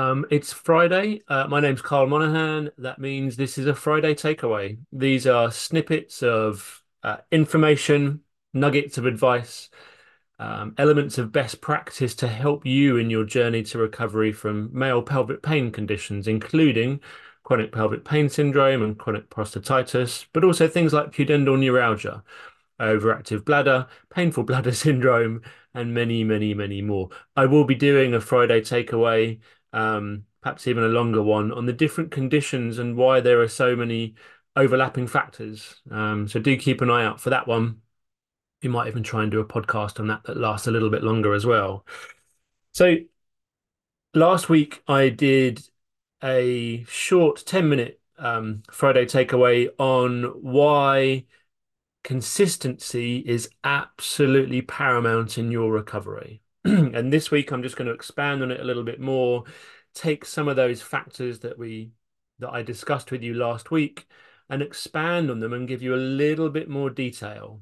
It's Friday. My name's Carl Monaghan. That means this is a Friday takeaway. These are snippets of information, nuggets of advice, elements of best practice to help you in your journey to recovery from male pelvic pain conditions, including chronic pelvic pain syndrome and chronic prostatitis, but also things like pudendal neuralgia, overactive bladder, painful bladder syndrome, and many, many, many more. I will be doing a Friday takeaway, perhaps even a longer one, on the different conditions and why there are so many overlapping factors. So do keep an eye out for that one. We might even try and do a podcast on that that lasts a little bit longer as well. So last week I did a short 10-minute Friday takeaway on why consistency is absolutely paramount in your recovery. And this week I'm just going to expand on it a little bit more, take some of those factors that I discussed with you last week and expand on them and give you a little bit more detail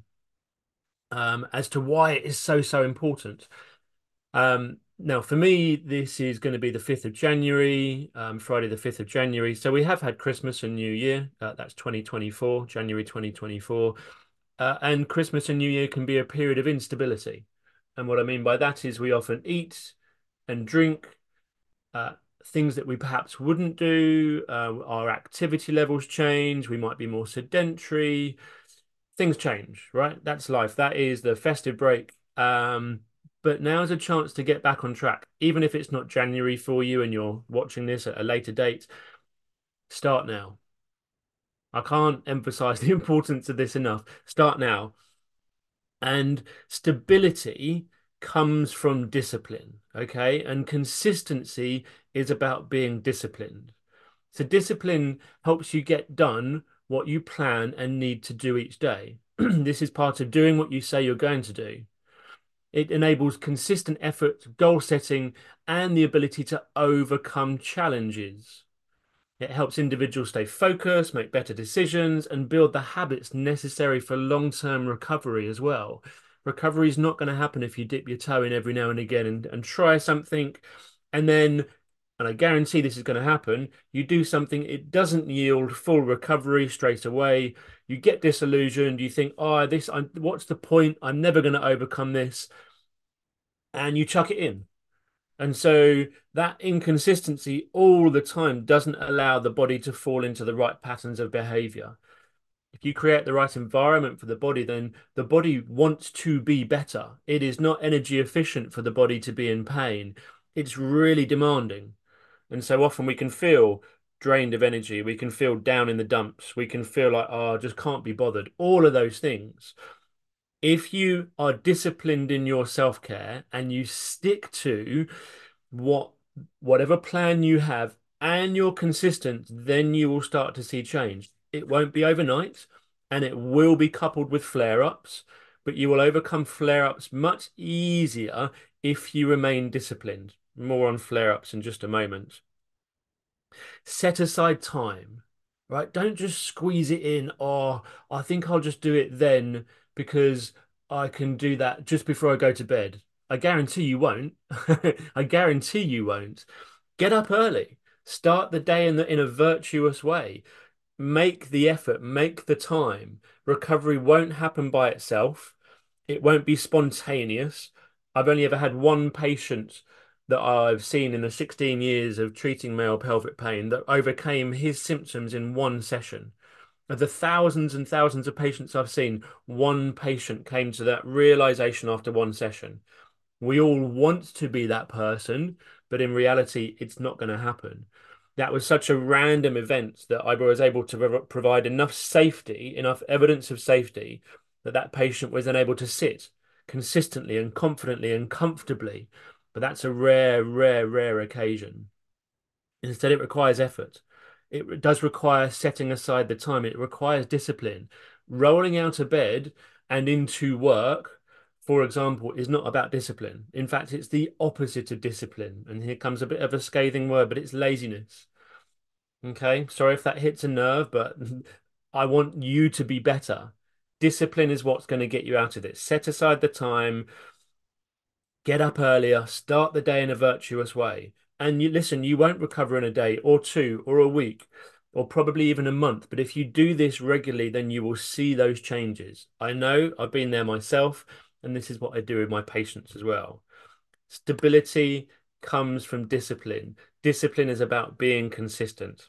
as to why it is so important. Now, for me, this is going to be the 5th of January, Friday, the 5th of January. So we have had Christmas and New Year. That's 2024, January 2024. And Christmas and New Year can be a period of instability. And what I mean by that is we often eat and drink uh, things that we perhaps wouldn't do. Our activity levels change. We might be more sedentary. Things change, right? That's life. That is the festive break. But now is a chance to get back on track. Even if it's not January for you and you're watching this at a later date, start now. I can't emphasize the importance of this enough. Start now. And stability comes from discipline, okay? And consistency is about being disciplined. So discipline helps you get done what you plan and need to do each day. This is part of doing what you say you're going to do. It enables consistent effort, goal setting, and the ability to overcome challenges. It helps individuals stay focused, make better decisions, and build the habits necessary for long-term recovery as well. Recovery is not going to happen if you dip your toe in every now and again and try something, and then, and I guarantee this is going to happen, you do something, it doesn't yield full recovery straight away. You get disillusioned, you think, oh, what's the point? I'm never going to overcome this. And you chuck it in. And so that inconsistency all the time doesn't allow the body to fall into the right patterns of behavior. If you create the right environment for the body, then the body wants to be better. It is not energy efficient for the body to be in pain. It's really demanding. And so often we can feel drained of energy. We can feel down in the dumps. We can feel like, oh, I just can't be bothered. All of those things. If you are disciplined in your self-care and you stick to what whatever plan you have and you're consistent, then you will start to see change. It won't be overnight and it will be coupled with flare-ups, but you will overcome flare-ups much easier if you remain disciplined. More on flare-ups in just a moment. Set aside time, right? Don't just squeeze it in. Oh, I think I'll just do it then because I can do that just before I go to bed. I guarantee you won't. I guarantee you won't. Get up early. Start the day in a virtuous way. Make the effort, make the time. Recovery won't happen by itself. It won't be spontaneous. I've only ever had one patient that I've seen in the 16 years of treating male pelvic pain that overcame his symptoms in one session. Of the thousands and thousands of patients I've seen, one patient came to that realization after one session. We all want to be that person, but in reality, it's not going to happen. That was such a random event that I was able to provide enough safety, enough evidence of safety, that that patient was then able to sit consistently and confidently and comfortably. But that's a rare, rare, rare occasion. Instead, it requires effort. It does require setting aside the time. It requires discipline. Rolling out of bed and into work, for example, is not about discipline. In fact, it's the opposite of discipline. And here comes a bit of a scathing word, but it's laziness. Okay, sorry if that hits a nerve, but I want you to be better. Discipline is what's going to get you out of it. Set aside the time, get up earlier, start the day in a virtuous way. And you listen, you won't recover in a day or two or a week or probably even a month. But if you do this regularly, then you will see those changes. I know I've been there myself, and this is what I do with my patients as well. Stability comes from discipline. Discipline is about being consistent.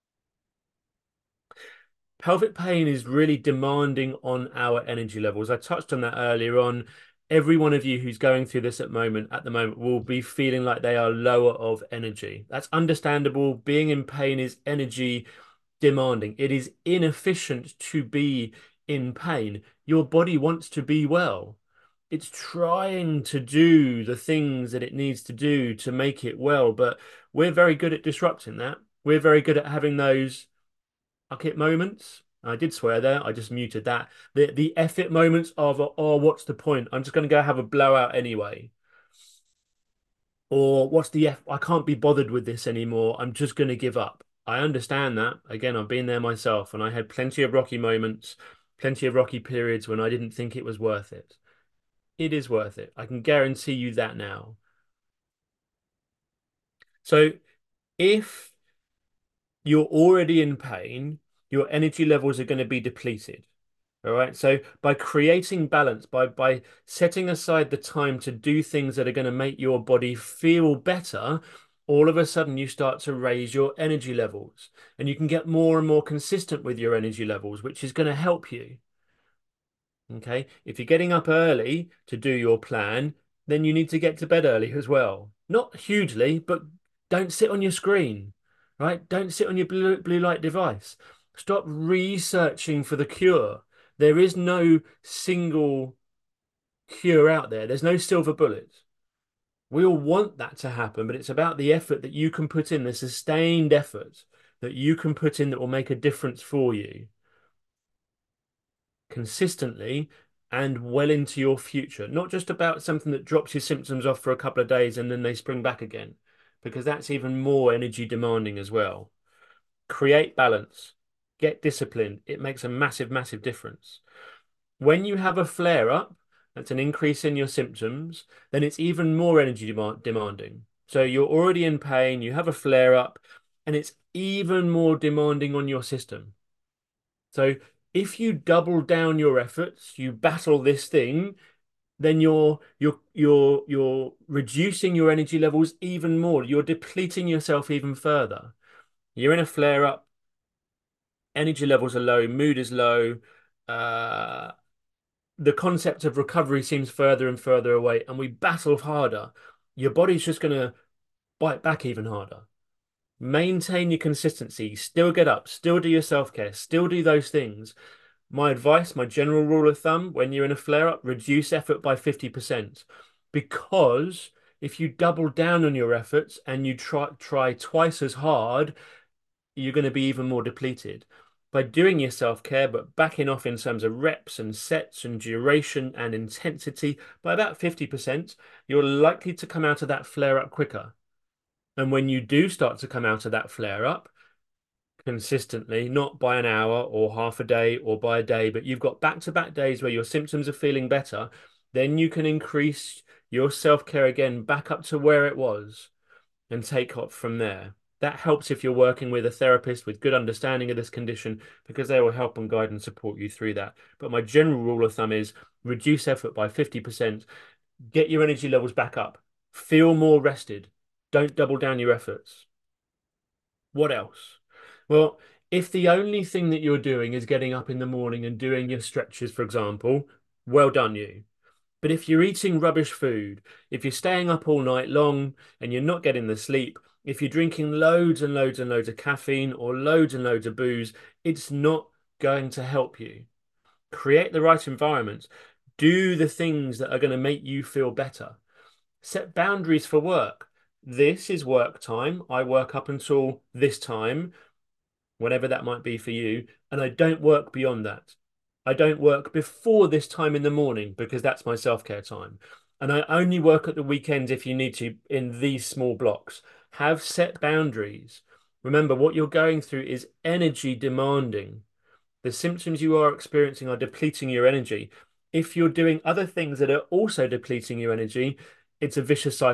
Pelvic pain is really demanding on our energy levels. I touched on that earlier on. Every one of you who's going through this at the moment will be feeling like they are lower of energy. That's understandable. Being in pain is energy demanding. It is inefficient to be in pain. Your body wants to be well. It's trying to do the things that it needs to do to make it well, but we're very good at disrupting that. We're very good at having those fuck it moments. I did swear there. I just muted that. The F it moments of, oh, what's the point? I'm just going to go have a blowout anyway. Or what's the F? I can't be bothered with this anymore. I'm just going to give up. I understand that. Again, I've been there myself, and I had plenty of rocky moments, plenty of rocky periods when I didn't think it was worth it. It is worth it. I can guarantee you that now. So if you're already in pain, your energy levels are going to be depleted. All right. So by creating balance, by setting aside the time to do things that are going to make your body feel better, all of a sudden you start to raise your energy levels and you can get more and more consistent with your energy levels, which is going to help you. Okay. If you're getting up early to do your plan, then you need to get to bed early as well. Not hugely, but don't sit on your screen, right? Don't sit on your blue light device. Stop researching for the cure. There is no single cure out there. There's no silver bullet. We all want that to happen, but it's about the effort that you can put in, the sustained effort that you can put in that will make a difference for you consistently and well into your future. Not just about something that drops your symptoms off for a couple of days and then they spring back again, because that's even more energy demanding as well. Create balance, get disciplined. It makes a massive, massive difference. When you have a flare up, that's an increase in your symptoms, then it's even more energy demanding. So you're already in pain, you have a flare up, and it's even more demanding on your system. So if you double down your efforts, you battle this thing, then you're reducing your energy levels even more. You're depleting yourself even further. You're in a flare up, energy levels are low, mood is low. Uh, the concept of recovery seems further and further away, and we battle harder. Your body's just going to bite back even harder. Maintain your consistency, still get up, still do your self-care, still do those things. My advice, my general rule of thumb, when you're in a flare-up, reduce effort by 50%. Because if you double down on your efforts and you try twice as hard, you're going to be even more depleted. By doing your self-care, but backing off in terms of reps and sets and duration and intensity by about 50%, you're likely to come out of that flare-up quicker. And when you do start to come out of that flare-up, consistently, not by an hour or half a day or by a day, but you've got back-to-back days where your symptoms are feeling better, then you can increase your self-care again back up to where it was and take off from there. That helps if you're working with a therapist with good understanding of this condition because they will help and guide and support you through that. But my general rule of thumb is reduce effort by 50%, get your energy levels back up, feel more rested, don't double down your efforts. What else? Well, if the only thing that you're doing is getting up in the morning and doing your stretches, for example, well done you. But if you're eating rubbish food, if you're staying up all night long and you're not getting the sleep, if you're drinking loads and loads and loads of caffeine or loads and loads of booze, it's not going to help you. Create the right environment. Do the things that are going to make you feel better. Set boundaries for work. This is work time. I work up until this time, whatever that might be for you, and I don't work beyond that. I don't work before this time in the morning because that's my self-care time. And I only work at the weekends if you need to in these small blocks. Have set boundaries. Remember, what you're going through is energy demanding. The symptoms you are experiencing are depleting your energy. If you're doing other things that are also depleting your energy, it's a vicious cycle.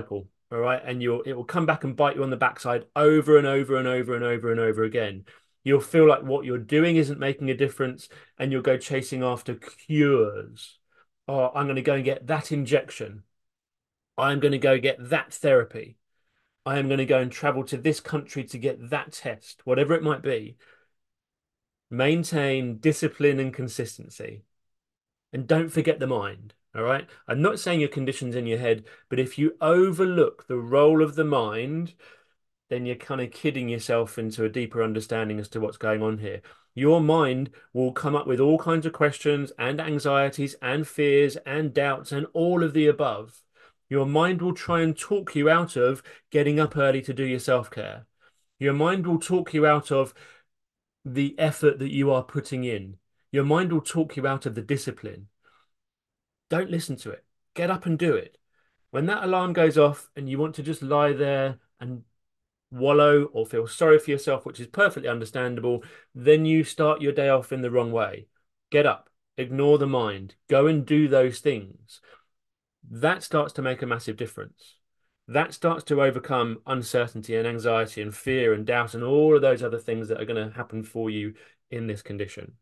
all right, and it will come back and bite you on the backside over and over and over and over and over again. You'll feel like what you're doing isn't making a difference, and you'll go chasing after cures. Oh, I'm going to go and get that injection. I'm going to go get that therapy. I am going to go and travel to this country to get that test, whatever it might be. Maintain discipline and consistency. And don't forget the mind. All right. I'm not saying your condition's in your head, but if you overlook the role of the mind, then you're kind of kidding yourself into a deeper understanding as to what's going on here. Your mind will come up with all kinds of questions and anxieties and fears and doubts and all of the above. Your mind will try and talk you out of getting up early to do your self-care. Your mind will talk you out of the effort that you are putting in. Your mind will talk you out of the discipline. Don't listen to it. Get up and do it. When that alarm goes off and you want to just lie there and wallow or feel sorry for yourself, which is perfectly understandable, then you start your day off in the wrong way. Get up, ignore the mind, go and do those things. That starts to make a massive difference. That starts to overcome uncertainty and anxiety and fear and doubt and all of those other things that are going to happen for you in this condition.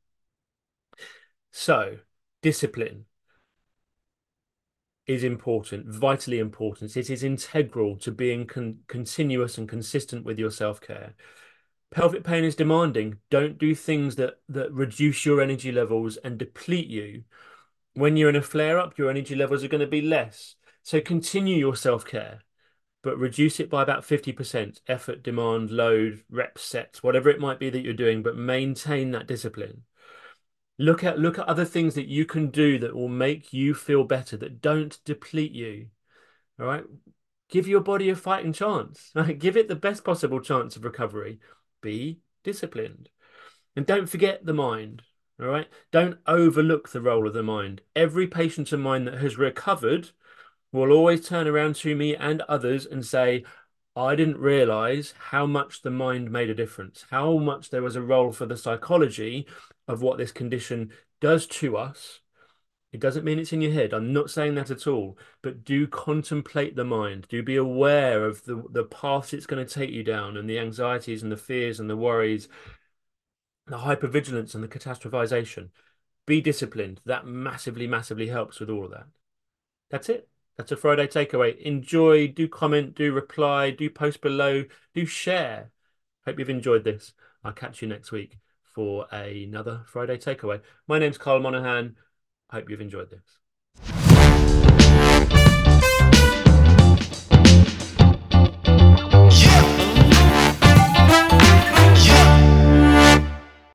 So, discipline is important, vitally important. It is integral to being continuous and consistent with your self-care. Pelvic pain is demanding. Don't do things that reduce your energy levels and deplete you. When you're in a flare-up, your energy levels are going to be less. So continue your self-care, but reduce it by about 50%. Effort, demand, load, reps, sets, whatever it might be that you're doing, but maintain that discipline. Look at other things that you can do that will make you feel better, that don't deplete you. All right. Give your body a fighting chance. Right? Give it the best possible chance of recovery. Be disciplined. And don't forget the mind. All right. Don't overlook the role of the mind. Every patient of mine that has recovered will always turn around to me and others and say, I didn't realize how much the mind made a difference, how much there was a role for the psychology of what this condition does to us. It doesn't mean it's in your head. I'm not saying that at all. But do contemplate the mind. Do be aware of the paths it's going to take you down and the anxieties and the fears and the worries, the hypervigilance and the catastrophization. Be disciplined. That massively, massively helps with all of that. That's it. That's a Friday takeaway. Enjoy, do comment, do reply, do post below, do share. Hope you've enjoyed this. I'll catch you next week for another Friday takeaway. My name's Carl Monaghan. Hope you've enjoyed this.